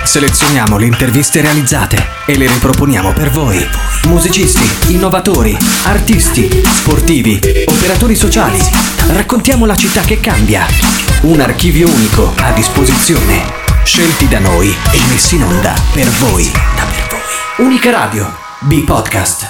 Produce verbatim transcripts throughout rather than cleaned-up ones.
Selezioniamo le interviste realizzate e le riproponiamo per voi. Musicisti, innovatori, artisti, sportivi, operatori sociali. Raccontiamo la città che cambia. Un archivio unico a disposizione. Scelti da noi e messi in onda per voi. Unica Radio, B-Podcast.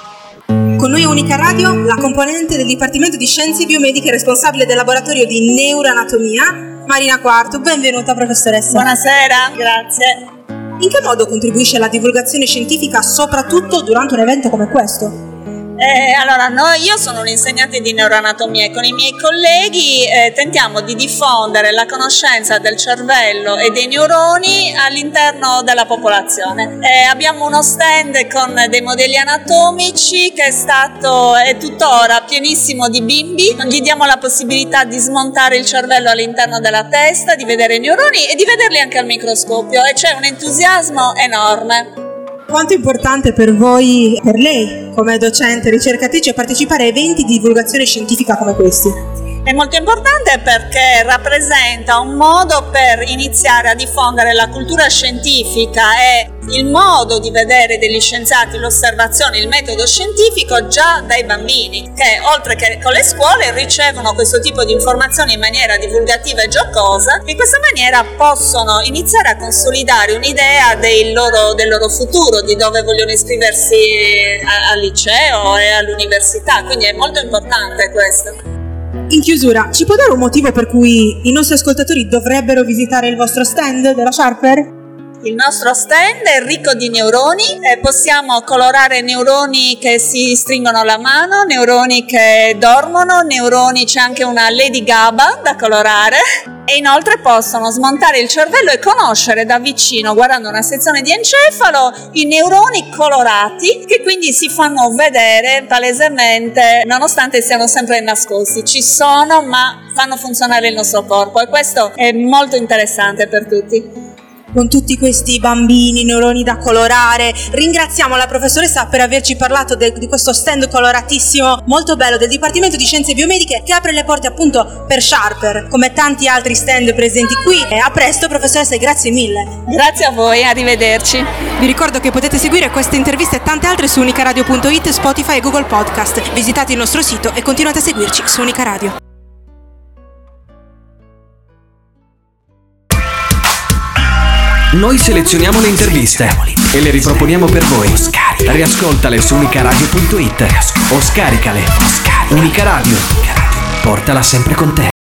Con noi Unica Radio, la componente del Dipartimento di Scienze Biomediche responsabile del laboratorio di neuroanatomia, Marina Quartu. Benvenuta professoressa. Buonasera, grazie. In che modo contribuisce alla divulgazione scientifica, soprattutto durante un evento come questo? Eh, allora, no, io sono un'insegnante di neuroanatomia e con i miei colleghi eh, tentiamo di diffondere la conoscenza del cervello e dei neuroni all'interno della popolazione. Eh, abbiamo uno stand con dei modelli anatomici che è stato e tuttora pienissimo di bimbi. Gli diamo la possibilità di smontare il cervello all'interno della testa, di vedere i neuroni e di vederli anche al microscopio, e c'è un entusiasmo enorme. Quanto è importante per voi, per lei, come docente e ricercatrice, partecipare a eventi di divulgazione scientifica come questi? È molto importante perché rappresenta un modo per iniziare a diffondere la cultura scientifica e il modo di vedere degli scienziati, l'osservazione, il metodo scientifico già dai bambini, che oltre che con le scuole ricevono questo tipo di informazioni in maniera divulgativa e giocosa, e in questa maniera possono iniziare a consolidare un'idea del loro, del loro futuro, di dove vogliono iscriversi al liceo e all'università, quindi è molto importante questo. In chiusura, ci può dare un motivo per cui i nostri ascoltatori dovrebbero visitare il vostro stand della Sharper? Il nostro stand è ricco di neuroni, eh, possiamo colorare neuroni che si stringono la mano, neuroni che dormono, neuroni, c'è anche una Lady Gaga da colorare, e inoltre possono smontare il cervello e conoscere da vicino, guardando una sezione di encefalo, i neuroni colorati, che quindi si fanno vedere palesemente, nonostante siano sempre nascosti. Ci sono, ma fanno funzionare il nostro corpo, e questo è molto interessante per tutti. Con tutti questi bambini, neuroni da colorare, ringraziamo la professoressa per averci parlato de- di questo stand coloratissimo, molto bello, del Dipartimento di Scienze Biomediche, che apre le porte appunto per Sharper, come tanti altri stand presenti qui. E a presto professoressa, e grazie mille. Grazie a voi, arrivederci. Vi ricordo che potete seguire queste interviste e tante altre su unicaradio punto it, Spotify e Google Podcast. Visitate il nostro sito e continuate a seguirci su Unica Radio. Noi selezioniamo le interviste e le riproponiamo per voi. Riascoltale su unicaradio punto it o scaricale. Unica Radio, portala sempre con te.